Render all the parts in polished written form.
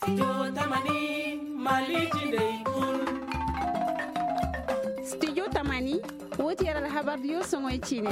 Studio Tamani woti yara habar yo songo chine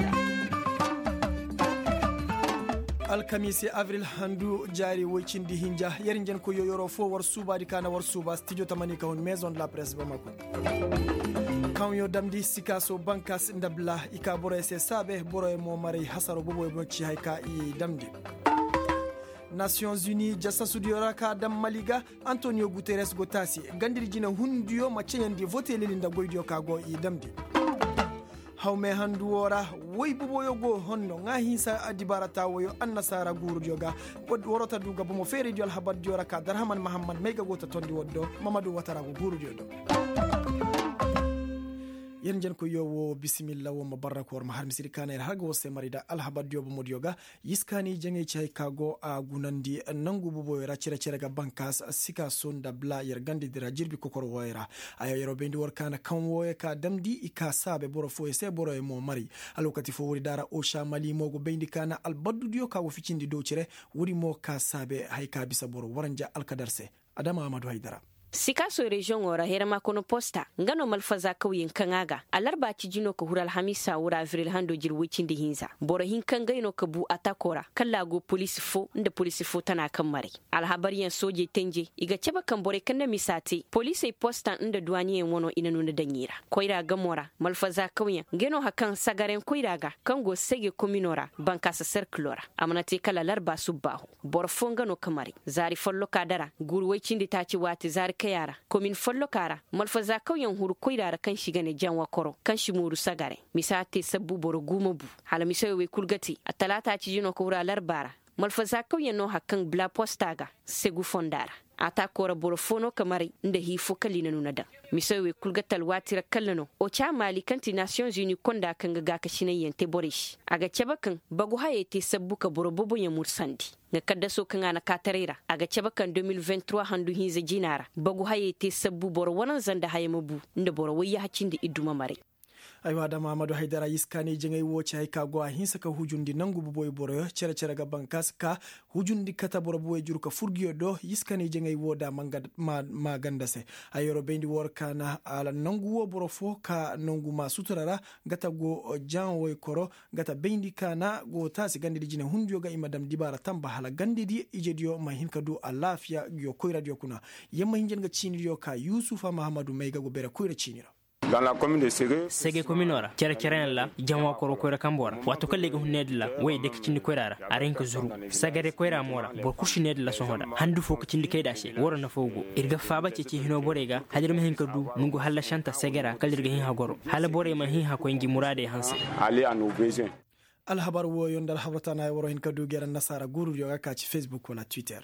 alkamisi avril handu jari woicindi hinja yerinjen ko yoyoro fo war suba di kana war suba studio Tamani ka maison de la presse Bamako kanyo damdi sikaso bankas ndabla ika boro se sabe boro mo mari hasaro bobo mo ci hayka i damdi Nations Unies jassa sudiora ka dam maliga Antonio Guterres gotasi gandiri jina hundiyo maceyandi vote lelinda goydio ka go i damdi hawme handu wora woy buboyo go honno nga hinsa adibarata woyo annasara gurudioga worota duga bomo fere diol habad diora ka darhaman Muhammad mega gota tondi woddo Mamadou Watara go gurudiodo yen jen ko yowo bismillah wo mabarakor ma har misiri kana hargo se marida alhabad yobo modioga yiskani jenge chay kago a gunandi nangu bubo ra cire ga bankas sika sonda bla yer gandi dira jirbi kokoro woyra ayo yero bendi wor kana kan woye ka damdi ika sabe boro fo se boro e mo mari alokati fo wori dara o shamali mogo bendi kana albaddu dio ka wo ficindi do cire wori mo ka sabe hayka bisa boro waranja alkadarse Adama Amadou Haidara Sikaso region ora herma kono posta ngano malfaza kauyen kangaga alarba ci jino ko hural hamisa wura avril hando jir wicindi hinza boro hin kangaino ko bu atakora kallago police fo tana kan mare alhabariyan soje tenje iga ceba kan bore kanna misati police posta inda duwaniye wono inanu na danyira koira gamora malfaza kauyen ngeno hakan sagaren koiraga kango sege kominora bankasa circulora amanate kala larba subahu boro fo ngano kamari zari follo kadara guru wicindi taci wati zari yara komin follo kara malfaza kauyen huru koirara kan shiga ne janwa koro kan shimuru sagare misate sabbu boro guma bu hala misayo we kulgati atalata ci jino ko wura larbara malfaza kauyen no hakan bla postaga segu fondara ata kora boro fono kamari nda hifo kalina nunada misawe kulgatal watira kallano o cha mali kanti Nations Unies konda kanga gaka shine yente borish aga cebakan bagu hayete sabbuka boro bobo ya mursandi nga kadda so kanga na katarera aga cebakan 2023 handu hinza jinara bagu hayete sabbu boro wanan zanda hayamabu nda boro wayya hacinde iduma mare aywa da Mamadou Haidara yiskani jengay woci hay ka go hinsa ka hujundi nangu boy boro cere ga bankas ka hujundi kata boro boy juru ka furgiyo do yiskani jengay woda ma gandase ayoro bendi wor kana ala nangu wo boro fo ka nangu ma suturara gata go jan woy koro gata bendi kana go tasi gandidi jine hundiyo ga imadam dibara tamba hala gandidi ijedio ma hinka do alafiya yo koira dio kuna yemma hinjen ga chiniyo ka Yusufa Mahamadou Meiga go bera koira chinira dans la commune de Sege communora cere la jamwa koro koira kambora wato kalle ga hunnedla way de kicindi koirara arenka zuru sagare koira mora bor kushinedla sohoda handu fo kicindi kaydashe woro na fogo irga faba ci hino borega hadir ma hinka du nungu halla shanta segera kalirga hin hagoro hala bore ma hin ha ko ngi murade hanse ali anu besoin alhabar wo yondal habatana woro hinka du geran nasara guru yoga ka ci Facebook wala Twitter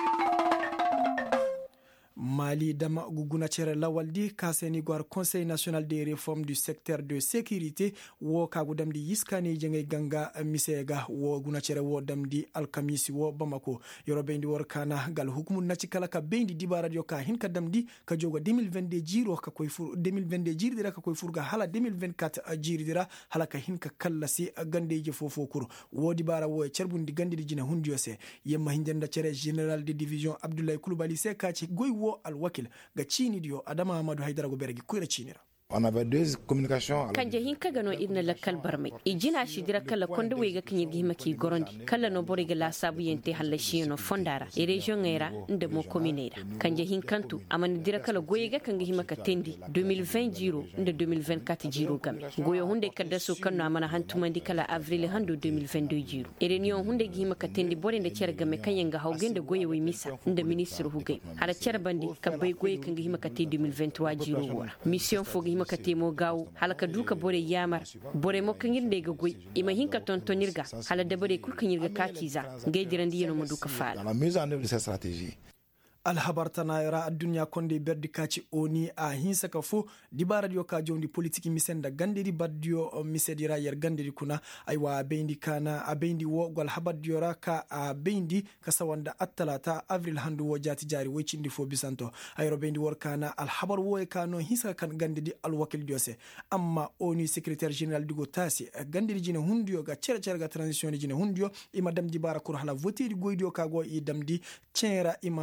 Mali dama guguna cere lawaldi kaseni gwar Conseil national des réformes du secteur de sécurité wo kagu damdi yiskani jenge ganga misega wo guna cere wo damdi alkamisi wo Bamako yoro bendi wor kana gal hukumu naci kala ka bendi dibara yo ka hin ka damdi ka joga 2022 jiro ka koy fur 2022 jirdira ka koy furga hala 2024 jirdira hala ka hin ka kallasi gandeje fofo kur wo dibara wo cerbundi gandidi jina hundiyo se yemma hinjanda cere général de division Abdoulaye Koulibaly se ka ci goy wo alwakil ga chini dio Adama Amadou Haidara go beregi kuira chinira on avait deux communications kanje hinka gano idna lakal barmai ijina shi dira kala konde wega kinyi gihima ki gorondi kala no boriga la sabu yente halla shino fondara e region ngera nde mo commune kanje hinkantu amani dira kala goyega kanga hima ka tendi 2020 jiro nde 2024 jiro gam goyo hunde kadda so kanno amana hantumandi kala avril hando 2022 jiro e reunion hunde gihima ka tendi borende cergame kanyanga hawgende goye wi misa nde ministre hugay hala cerbandi kabay goye kanga hima ka te 2023 jiro wora mission fogi makate mo gaw halaka duka bore yamar bore mo kangirde ga goy ima hinka tontonirga hala de bore kulkanyirga kakiza ngeydirandi yeno mo duka faala la mise en œuvre de cette stratégie alhabartana yara adunya konde berdi kaci oni a hinsa ka fo dibara dio ka jondi politiki misenda gandiri baddio misedira yer gandiri kuna aywa bendi kana a bendi wo gol habaddio raka a bendi ka sawanda attalata avril handu wo jati jari wecindi fo bisanto ayro bendi wor kana alhabar wo e kano hinsa kan gandidi alwakil diose amma oni secrétaire général digo tasi gandiri jine hundio ga cere ga transition jine hundio ima dam dibara kur hala votiri goydio ka go i damdi cera ima ton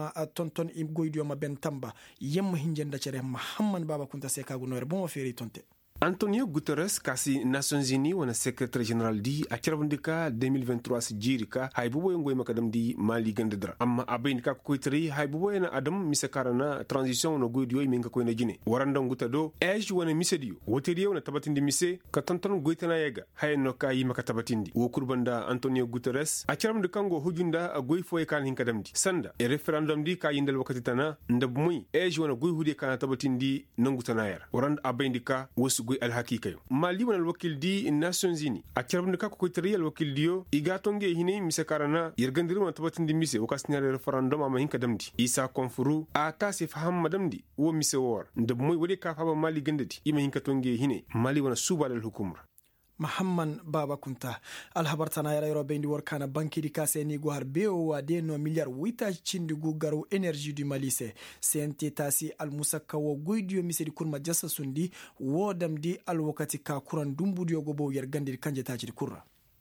tonton im goydio ma ben tamba yemma hinjenda cere Muhammad Baba Kunta se kagu noere bon feri tonte. Antonio Guterres kasi Nations Unies wana secrétaire général di a carabundika 2023 si jirika hay bubo ngoy makadam di Mali gandadra amma abayn ka ko tri hay bubo na adam misakarana transition no goydio minga ko na jine waranda ngutado ej wana misediyo woteriyo na tabatindi mise ka tonton goytana yega hay no ka yima ka tabatindi wo kurbanda Antonio Guterres a carabundika ngo hujunda goy foy kan hinkadam di sanda e referendum di ka yindal wakati tana ndab muy ej wana goy hude kan tabatindi nangutana yar waranda abayndika wosu goy alhakika yo Mali wana alwakil di Nations Unies a carabundika ko tri alwakil diyo igatonge hine misakarana yergandiru na tabatindi mise wakasnyare referendum ama hinkadam di isa konfuru a kasi faham madamdi wo mise war ndab muy wode ka faba Mali gandati ima hinkatonge hine Mali wana subal al hukumra Muhammad Baba Kunta alhabartana yara yoro bendi workana banki di kase ni go har beo wa de no milliard wita chindi gu garu energy du malise CNT tasi al musakka wo goydio misedi kurma jassa sundi wodam di al wakati ka kuran dumbudio go bo yer gandi kanje taji kurra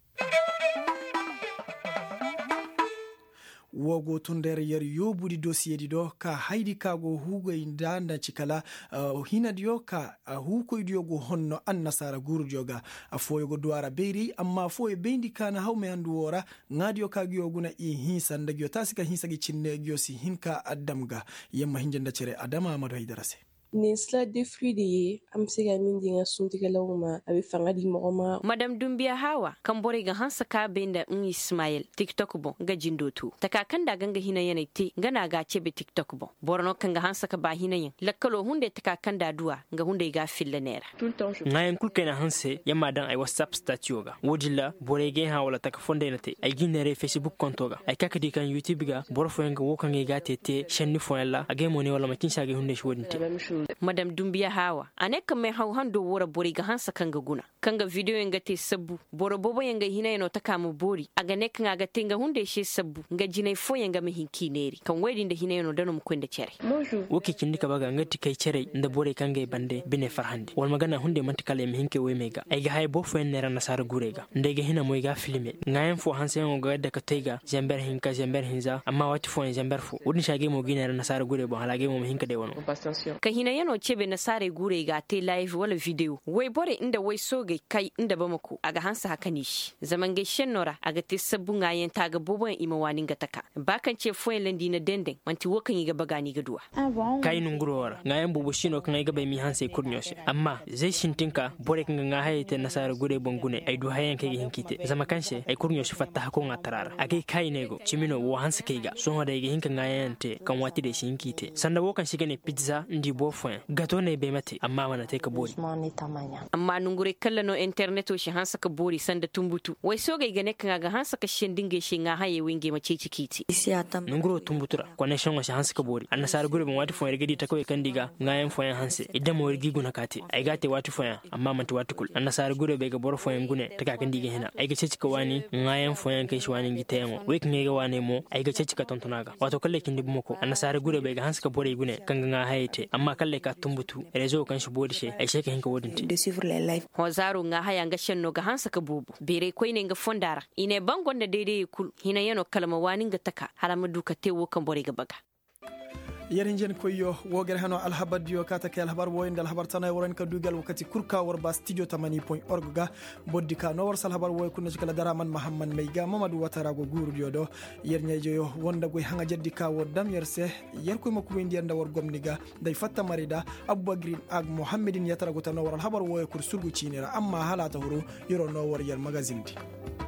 wogo tundere yer yobudi dossier di do ka haydi kago hugo indanda cikala hina diyo ka huko diyo go honno annasara gurdiyo ga afoyo go duara beiri amma foyo bendi kana hawme andu wora ngadiyo ka giyo guna i hinsa ndagyo tasika hinsa gi cinne giyo si hinka adamga yemma hinjanda cere adama amado haydarase nin sila defri de ye an bɛ se ka min di n ka suntigɛlaw ma a bɛ fanga di mɔgɔ ma. Madame Dumbia Hawa kan bore ga hansa ka benda Ismail TikTok bon ga jindo tu ta ka kan da ganga hina yana te gana ga cebe TikTok bon borno kan ga hansa ka ba hina yin lakkalo hunde ta ka kan da duwa ga hunde ga filla nera ngayen kulke na hanse yamma dan ai WhatsApp statue ga wodilla bore ge ha wala ta ka fonde na te ai ginere Facebook konto ga ai kaka di kan YouTube ga borfo nga wokan ga tete shenni fo yalla age moni wala makin shage hunde shi wodinte. Madame Dumbia Hawa ane kan mai hau hando wora bori ga hansa kan ga guna kan ga video yanga te sabbu boro bobo yanga hina yano ta kamu bori aga ne kan aga tenga hunde she sabbu nga jinai fo yanga mi hinki neri kan wedi nda hina yano dano mu kwenda cere woki kindi ka baga ngati kai cere nda bore kan ga bande bine farhande wal magana hunde mantikale mi hinke we mega ai ga hay bo fo nera nasara gurega nda ga hina moy ga filme ngayen fo hansa yango ga da ka teiga jamber hinka jamber hinza amma wati fo jamber fo wudin shage mo ginera nasara gure bo halage mo hinka de wono ka hina yano cebe nasara gure ga te live wala video wai bore inda wai soge kai inda ba mako aga hansa haka ni shi zaman ga shenora aga te sabbun ayen taga bobon imawanin ga taka bakan ce foyen landi na denden manti wokan yi ga bagani ga duwa kai nunguro wara ngayen bubu shino kan ga bai mi hansa kurnyoshe amma zai shintinka bore kan ga hayete nasara gure bongune ai du hayen kai hinkite zama kanse ai kurnyoshe fatta hakon atarara agai kai nego chimino wo hansa kai ga so da ga hinkan ngayen te kan wati da shi hinkite sanda wokan shiga ne pizza ndi bofon gato ne bai mate amma wana te ka bori amma nungure kallano internet o shi hansa ka bori sanda tumbutu wai so ga gane kan ga hansa ka shin dinge shi nga haye winge mace cikiti nunguro tumbutura connection wa shi hansa ka bori annasar gure ban wati fon rigidi ta kawai kan diga ngayen fon hanse idan mo rigi guna kate ai gate wati fon amma man wati kul annasar gure bai ga bor fon gune ta ka kan diga hina ai ga cika wani ngayen fon kai shi wani gita yango wai kan ga wani mo ai ga cika tontonaga wato kalle kin dibu mako annasar gure bai ga hansa ka bori gune kan nga hayete amma kalle ka tumbutu rezo kan shi bodi she ai sheke hinka wodinti de suivre les live hozaro nga haya nga shenno ga hansa ka bubu bere koy ne nga fondara ine bangon da daidai kul hina yano kalma wani nga taka harama duka tewo kan bore ga baga yerin jen koyo wogere hano alhabar dio kata ke alhabar woyinde alhabar tanay woren ka dugal wakati kurka war ba studio 80.org ga boddi ka no war salhabar woy kunna cikala daraman Muhammad Meiga Mamadou Watara go guru dio do yer nyejo yo wonda goy hanga jeddi ka wodam yerse yer koy makko wendi anda war gomniga day fatta marida Abba Green ag Muhammadin Yatara go tan war alhabar woy kur surgu cinira amma halata huru yoro no war yer magazine di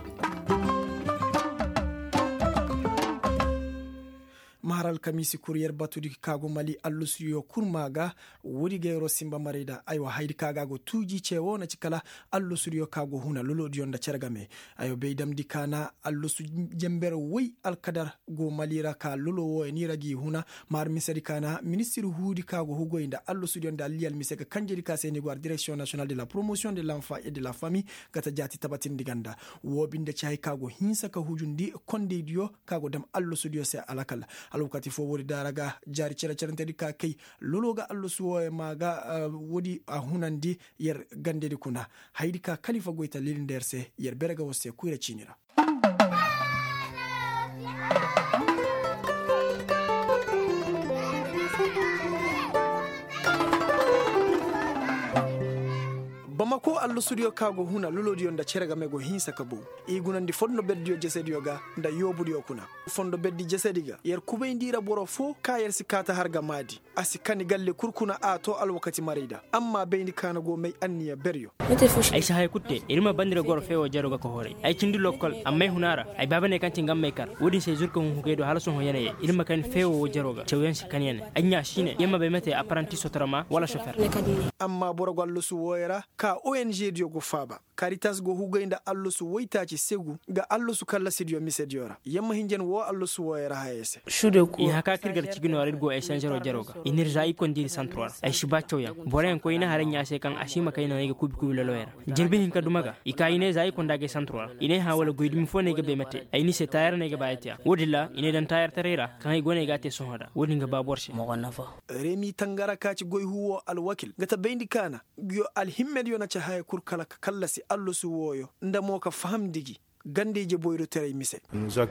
maharal kamisi courrier batudi kago Mali allusuyo kurmaga wodi gero simba marida aywa haydi kaga go tuji cewo na cikala allusuyo kago huna lolo dionda cergame ayo beydam dikana allusu jember way alkadar go malira ka lolo wo ni ragi huna mar misari kana ministre hudi kago hugo inda allusuyo nda lial miseka kanjeri ka seni go direction nationale de la promotion de l'enfant et de la famille gata jati tabatin diganda wo binde chay kago hinsa ka hujundi konde dio kago dam allusuyo se alakala alukati fo wodi daraga jari cerantedi ka kay lologa allusuwo e maga wodi a hunandi yer gandedi kuna haydi ka khalifa goita lil nderse yer berega wosse kuira cinira . 「 amma ko allo studio kago huna lolodiyo nda cerega mego hinsa kabo igunandi fondo beddiyo jesediyo ga nda yobudiyo kuna fondo beddi jesediga yer kubeydira boro fo ka yer sikata harga madi asikani galle kurkuna a to alwakati marida amma beyni kana go may anniya beryo ay sahay kutte irma bandira goro fewo jaruga ko hore ay cindi lokol amma hunara ay babane kanti ngam may kar wodi sey zurka hu geydo halaso ho yene irma kan fewo jaruga cewyan sikani anya shine yamma be mate apprenti sotrama wala chauffeur amma boro gallo su woyera ka ONG dio go faba Caritas go hugayda allo su woytaci segu ga allo su kala sidio misediora yamma hinjen wo allo su woyera hayese i haka kirgar cigino arid go échanger jaroga inirja i kondiri central ay shiba choya boren ko ina haranya se kan ashima kayna nega kubi kubi loyera jirbi hinka dumaga ikayine zai kondage central ine ha wala goydim fo nega be mate ay ni se tayar nega baytia wodilla ine dan tayar tarera kan ay gone gate sonhoda wodi nga ba borse mo nafa remi tangara kaci goy huwo al wakil gata bendi kana gyo al himmed yona cha hay kur kala kallasi allo su woyo ndamo ka famdigi gandeje boyro tere mise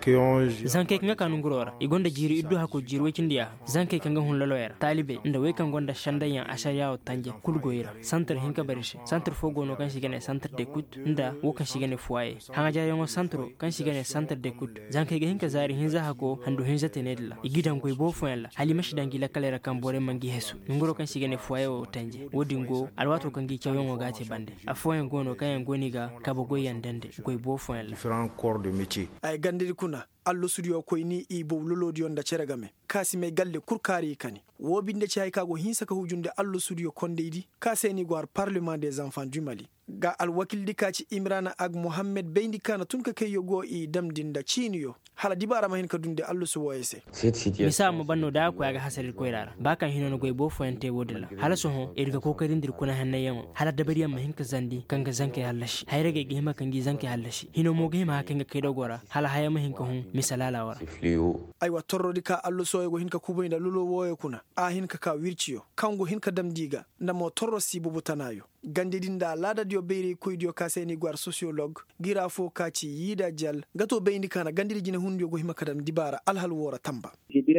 zanke kanga kanu ngorora igonda jiri iddu hako jiri wecindiya zanke kanga hun loloyera talibe nda we kan gonda shandayan ashariya o tanje kulgoyira centre hinka barishe centre fogo no kan sigane centre d'écoute nda wo kan sigane foyer hanga jayo centre kan sigane centre d'écoute zanke ga hinka zari hinza hako hando hinza tenedla igidan koy bo foyalla halima shidangi la kalera kan bore mangi hesu ngoro kan sigane foyer o tanje wodingo alwato kan gi chayo ngo gate bande a foyer gono kan ngoniga kabogo yandande koy bo foyalla corps de métier ay gandiri kuna allo studio ko ni i bowlolodi on da ceregame kasi me galle kurkari kani wobinde ci hay kago hinsa ka hujunde allo studio kondeidi kaseni gwar parlement des enfants du Mali ga al wakil dikaci Imrana ag Mohammed beyndi kana tunka keyo go i damdinda ciniyo hala dibara mahin ka dunde allo su woyese misa mo banno da ko aga hasalir koyrara baka hinono goy bo foyante wodila hala so ho irga ko karindir kuna hannayen hala dabariya mahin ka zandi kanga zanke halashi hayrege gihima kangi zanke halashi hino mo gihima kanga kedo gora hala haya mahin ka hun misalala wara aywa torrodi ka allo soyego hinka kuboynda lulo woyo kuna a hinka ka wirciyo kango hinka damdiga ndamo torro sibubu tanayo gandidinda lada dio beyri kuydio kaseni gwar sociologue gira fo kaci yida jal gato beyndi kana gandiri jine hundio go himakadam dibara alhal wora tamba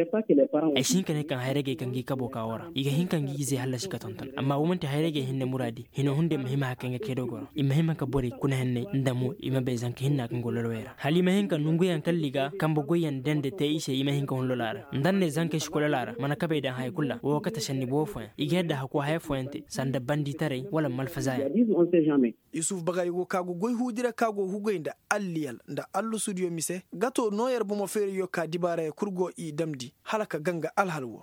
ay shinkane kan hayrege kan gi kabo ka wora iga hinkan gi ze halla shika tonton amma womanti hayrege hinne muradi hino hunde mahima hakenga kedo goro imahima ka bori kuna henne ndamo ima be zanke hinna kan gololo wera halima hinka nungu yan kalliga kambo goyen dende te ishe ima hinka hunlo lara ndanne zanke shikola lara mana kabe dan hay kulla wo kata shanni bo fo igedda hako hay foente sanda bandi tare wala malfazaya Yusuf Bagay go kago goy hudira kago hugoynda alliyal nda allo studio mise gato noyer bomo fere yo ka dibara e kurgo i damdi halaka ganga alhalwo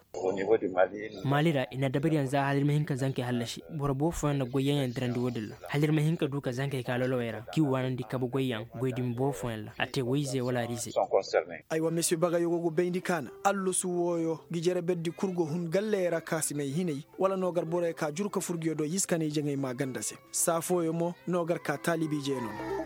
malira ina dabari yanza halir mahinka zanke halashi borbo fo na goyen drandi wodilla halir mahinka duka zanke ka lolowera ki wanandi kabo goyen goydim bo fo la ate wayze wala rise aywa monsieur Bagay go beyndi kana allo su woyo gijere beddi kurgo hun gallera kasime hinay wala nogar bore ka jurka furgiyo do yiskane jengay ma gandase safoyo mo nogar ka talibi jeno